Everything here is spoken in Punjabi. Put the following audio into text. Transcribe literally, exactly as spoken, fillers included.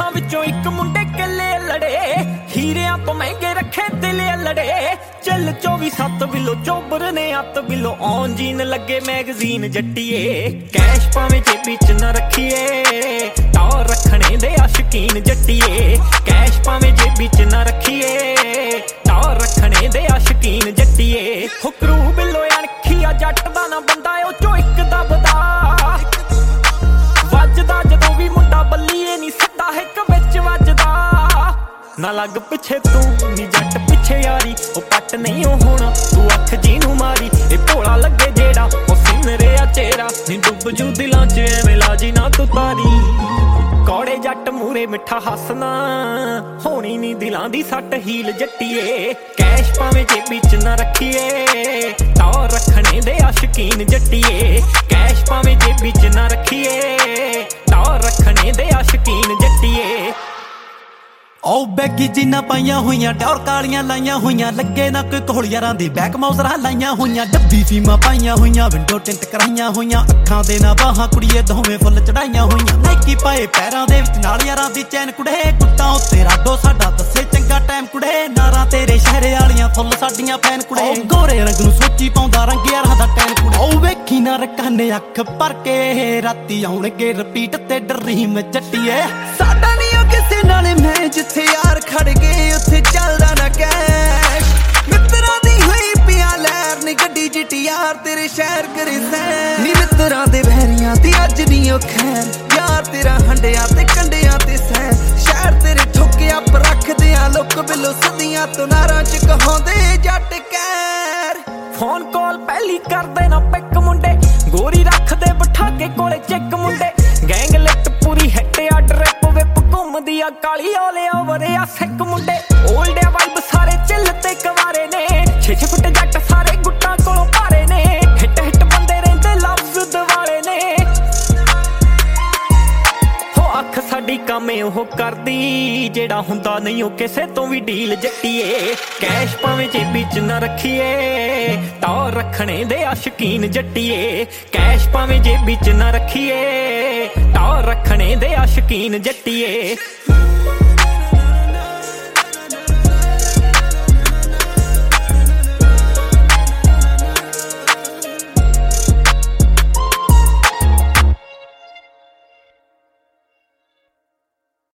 ਕੈਸ਼ਾਂ ਵਿੱਚੋਂ ਇੱਕ ਮੁੰਡੇ ਕਿੱਲੇ ਲੜੇ, ਹੀਰਿਆਂ ਤੋਂ ਮਹਿੰਗੇ ਰੱਖੇ ਦਿਲੇ ਲੜੇ। ਚੱਲ ਚੌਵੀ ਸੱਤ ਬਿੱਲੋ ਚੋਬਰ ਨੇ ਅੱਤ ਬਿੱਲੋ ਔਨ ਜੀਨ ਲੱਗੇ ਮੈਗਜ਼ੀਨ ਜੱਟੀਏ। ਕੈਸ਼ ਭਾਵੇਂ ਜੇਬੀ ਚ ਨਾ ਰੱਖੀਏ, ਟੌਰ ਰੱਖਣੇ ਦੇ ਆਸ਼ਕੀਨ ਜੱਟੀਏ। ਕੈਸ਼ ਭਾਵੇਂ ਜੇਬੀ ਚ ਨਾ ਰੱਖੀਏ, ਟੌਰ ਰੱਖਣੇ ਦੇ ਆਸ਼ਕੀਨ ਜੱਟੀਏ। ਹੁਕਰੂ ਬਿੱਲੋ ਅਣਖੀਆ ਜੱਟ ਦਾ ਨਾ ਬੰਦਾ ਉਹ ਚੋ ਇੱਕ ਦਬਦਾ, ਵੱਜਦਾ ਜਦੋਂ ਵੀ ਮੁੰਡਾ ਬੱਲੀਏ ਨੀ ਸੱਦਾ ਹਿੱਕ ਵਿੱਚ ਵੱਜਦਾ। ਨਾ ਲੱਗ ਪਿੱਛੇ ਤੂੰ ਨੀ ਜੱਟ ਪਿੱਛੇ ਯਾਰੀ, ਉਹ ਪੱਟ ਨਹੀਂ ਉਹ ਹੋਣਾ ਤੂੰ ਅੱਖ ਜੀ ਨੂੰ ਮਾਰੀ। ਇਹ ਭੋਲਾ ਲੱਗੇ ਜਿਹੜਾ ਉਹ ਸਿੰਨ ਰਿਹਾ ਚਿਹਰਾ, ਨੀ ਡੁੱਬ ਜੂ ਦਿਲਾਂ ਚ ਐਵੇਂ ਲਾਜੀ ਨਾ ਤੂੰ ਤਾਰੀ। ਕੌੜੇ ਜੱਟ ਮੂਰੇ ਮਿੱਠਾ ਹੱਸਣਾ, ਹੋਣੀ ਨੀ ਦਿਲਾਂ ਦੀ ਸੱਟ ਹੀਲ ਜੱਟੀਏ। ਕੈਸ਼ ਭਾਵੇਂ ਜੇਬੀ ਚ ਨਾ ਰੱਖੀਏ, ਟੌਰ ਰੱਖਣੇ ਦੇ ਆਸ਼ਕੀਨ ਜੱਟੀਏ। ਕੈਸ਼ ਭਾਵੇਂ ਜੇਬੀ ਚ ਨਾ ਰੱਖੀਏ, ਟੌਰ ਰੱਖਣੇ ਦੇ ਆਸ਼ਕੀਨ ਜੱਟੀਏ। ਉਹ ਬੈਗੀ ਜੀਨਾਂ ਪਾਈਆਂ ਹੋਈਆਂ, ਟੌਰ ਕਾਲੀਆਂ ਲਾਈਆਂ ਹੋਈਆਂ, ਲੱਗੇ ਨਾ ਕੋਈ ਕੋਲ ਯਾਰਾਂ ਦੇ ਬੈਕ ਮਾਊਜ਼ਰਾਂ ਲਾਈਆਂ ਹੋਈਆਂ। ਡੱਬੀ ਫੀਮਾਂ ਪਾਈਆਂ ਹੋਈਆਂ, ਵਿੰਡੋ ਟਿੰਟ ਕਰਾਈਆਂ ਹੋਈਆਂ, ਅੱਖਾਂ ਦੇ ਨਾ ਬਾਹਾਂ ਕੁੜੀਏ ਦੋਵੇਂ ਫੁੱਲ ਚੜਾਈਆਂ ਹੋਈਆਂ। ਨਾਈਕੀ ਪਾਏ ਪੈਰਾਂ ਦੇ ਵਿੱਚ ਨਾਲ ਯਾਰਾਂ ਦੀ ਚੈਨ ਕੁੜੇ, ਗੁੱਟਾਂ ਉੱਤੇ ਰਾਡੋ ਸਾਡਾ ਦੱਸੇ ਚੰਗਾ ਟਾਈਮ ਕੁੜੇ। ਨਾਰਾਂ ਤੇਰੇ ਸ਼ਹਿਰ ਵਾਲੀਆਂ ਫੁੱਲ ਸਾਡੀਆਂ ਫੈਨ ਕੁੜੇ, ਗੋਰੇ ਰੰਗ ਨੂੰ ਸੋਚੀ ਪਾਉਂਦਾ ਰੰਗ ਯਾਰਾਂ ਦਾ ਟੈਨ ਕੁੜੇ। ਉਹ ਵੇਖੀ ਨਾ ਰਕਾਨੇ ਅੱਖ ਭਰ ਕੇ, ਰਾਤੀ ਆਉਣਗੇ ਰਿਪੀਟ ਤੇ ਡਰੀਮ ਜੱਟੀਏ। ਸਾਡਾ ਨਹੀਂ ਉਹ ਕਿਸੇ ਨਾਲ ਮੈਂ ਜਿੱਥੇ ਯਾਰ ਖੜ ਗਏ ਉੱਥੇ ਚੱਲਦਾ ਨਾ ਕੈਸ਼। ਮਿੱਤਰਾਂ ਦੀ ਹੋਈ ਪਿਆ ਲਹਿਰ ਨੀ ਗੱਡੀ ਜਿੱਟੀ ਯਾਰ ਤੇਰੇ ਸ਼ਹਿਰ ਕਰੇ ਸੈਰ। ਨੀ ਮਿੱਤਰਾਂ ਦੇ ਵਹਿਰੀਆਂ ਤੇ ਅੱਜ ਨੀ ਉਹ ਖੈਰ, ਯਾਰ ਤੇਰਾ ਹੰਡਿਆਂ ਤੇ ਕੰਡਿਆਂ ਤੇ ਸੈਰ। ਸ਼ਹਿਰ ਤੇਰੇ ਠੋਕਿਆ ਪਰ ਰੱਖਦੇ ਆ ਲੋਕ ਬਿੱਲੋ ਸਦੀਆਂ ਤੋਂ ਨਾਰਾਂ ਚ ਕਹਾਉਂਦੇ ਜੱਟ ਕਹਿਰ। ਫੋਨ ਕਾਲ ਪਹਿਲੀ ਕਰਦੇ ਨਾ ਪਿੱਕ ਮੁੰਡੇ, ਗੋਰੀ ਰੱਖਦੇ ਬਿਠਾ ਕੇ ਕੋਲੇ ਚੈੱਕ ਮੁੰਡੇ। ਗੈਂਗ ਲਿਟ ਪੂਰੀ ਹਿੱਟ ਆ ਡਰਿਪ ਵਿਪ ਘੁੰਮਦੀ ਆ ਕਾਲੀ ਓਲੇ ਓਵਰ ਆ ਸਿੱਕ ਮੁੰਡੇ। ਓਲਡ ਵਾਈਬ ਸਾਰੇ ਚਿੱਲ ਤੇ ਕਵਾਰੇ ਨੇ, ਛੇ ਛੇ ਫੁੱਟ ਜੱਟ ਸਾਰੇ ਗੁੱਟਾਂ ਕੋਲੋਂ ਭਾਰੇ ਨੇ। ਹਿੱਟ ਹਿੱਟ ਬੰਦੇ ਰਹਿੰਦੇ ਲਫ਼ਜ਼ ਦਿਵਾਲੇ ਨੇ, ਹੋ ਅੱਖ ਸਾਡੀ ਕੰਮ ਉਹ ਕਰਦੀ ਜਿਹੜਾ ਹੁੰਦਾ ਨਹੀਂ ਉਹ ਕਿਸੇ ਤੋਂ ਵੀ ਡੀਲ ਜੱਟੀਏ। ਕੈਸ਼ ਭਾਵੇਂ ਜੇਬੀ ਚ ਨਾ ਰੱਖੀਏ, ਟੌਰ ਰੱਖਣੇ ਦੇ ਆਸ਼ਕੀਨ ਜੱਟੀਏ। ਕੈਸ਼ ਭਾਵੇਂ ਜੇਬੀ ਚ ਨਾ ਰੱਖੀਏ, ਟੌਰ ਰੱਖਣੇ ਦੇ ਆਸ਼ਕੀਨ ਜੱਟੀਏ।